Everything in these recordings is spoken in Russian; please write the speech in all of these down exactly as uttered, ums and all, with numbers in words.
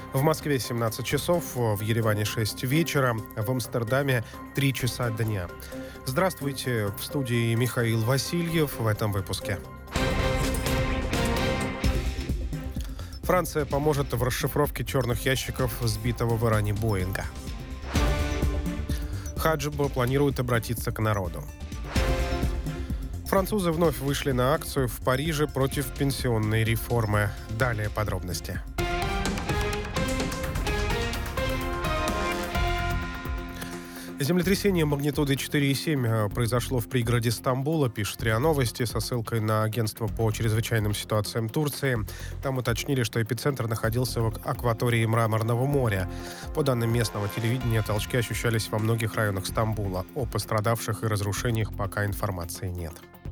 В Москве семнадцать часов, в Ереване шесть вечера, в Амстердаме три часа дня. Здравствуйте, в студии Михаил Васильев в этом выпуске. Франция поможет в расшифровке черных ящиков сбитого в Иране Боинга. Хаджиба планирует обратиться к народу. Французы вновь вышли на акцию в Париже против пенсионной реформы. Далее подробности. Землетрясение магнитудой четыре и семь произошло в пригороде Стамбула, пишет РИА Новости, со ссылкой на агентство по чрезвычайным ситуациям Турции. Там уточнили, что эпицентр находился в акватории Мраморного моря. По данным местного телевидения, толчки ощущались во многих районах Стамбула. О пострадавших и разрушениях пока информации нет.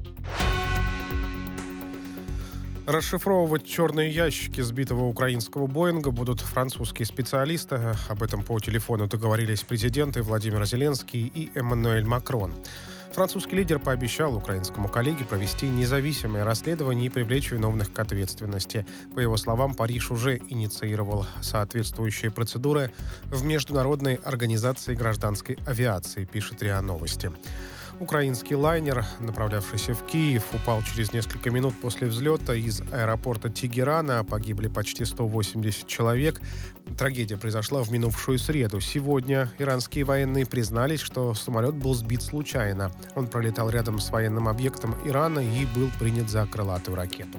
Расшифровывать черные ящики сбитого украинского Боинга будут французские специалисты. Об этом по телефону договорились президенты Владимир Зеленский и Эммануэль Макрон. Французский лидер пообещал украинскому коллеге провести независимое расследование и привлечь виновных к ответственности. По его словам, Париж уже инициировал соответствующие процедуры в Международной организации гражданской авиации, пишет РИА Новости. Украинский лайнер, направлявшийся в Киев, упал через несколько минут после взлета из аэропорта Тегерана. Погибли почти сто восемьдесят человек. Трагедия произошла в минувшую среду. Сегодня иранские военные признались, что самолет был сбит случайно. Он пролетал рядом с военным объектом Ирана и был принят за крылатую ракету.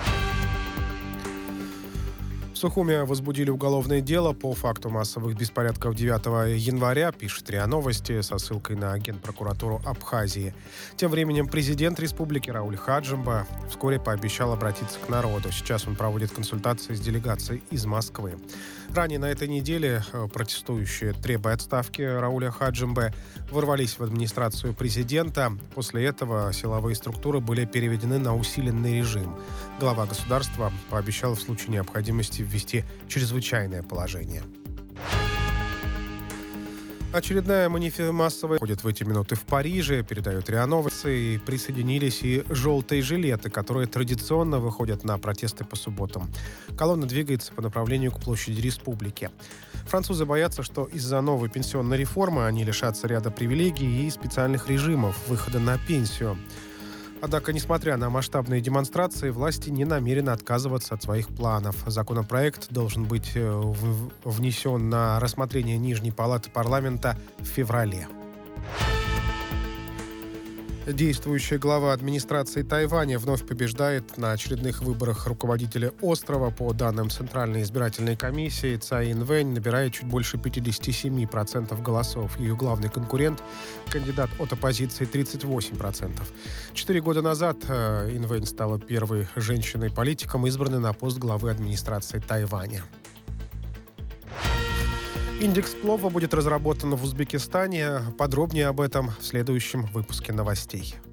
В Сухуме возбудили уголовное дело по факту массовых беспорядков девятого января, пишет РИА Новости со ссылкой на Генпрокуратуру Абхазии. Тем временем президент республики Рауль Хаджимба вскоре пообещал обратиться к народу. Сейчас он проводит консультации с делегацией из Москвы. Ранее на этой неделе протестующие, требуя отставки Рауля Хаджимбы, ворвались в администрацию президента. После этого силовые структуры были переведены на усиленный режим. Глава государства пообещал в случае необходимости ввести чрезвычайное положение. Очередная манифестация массовая ходит в эти минуты в Париже, передают РИА Новости, и присоединились и желтые жилеты, которые традиционно выходят на протесты по субботам. Колонна двигается по направлению к площади Республики. Французы боятся, что из-за новой пенсионной реформы они лишатся ряда привилегий и специальных режимов выхода на пенсию. Однако, несмотря на масштабные демонстрации, власти не намерены отказываться от своих планов. Законопроект должен быть внесен на рассмотрение Нижней палаты парламента в феврале. Действующая глава администрации Тайваня вновь побеждает на очередных выборах руководителя острова. По данным Центральной избирательной комиссии, Цай Инвэнь набирает чуть больше пятьдесят семь процентов голосов. Ее главный конкурент, кандидат от оппозиции, тридцать восемь процентов. Четыре года назад Инвэнь стала первой женщиной-политиком, избранной на пост главы администрации Тайваня. Индекс плова будет разработан в Узбекистане. Подробнее об этом в следующем выпуске новостей.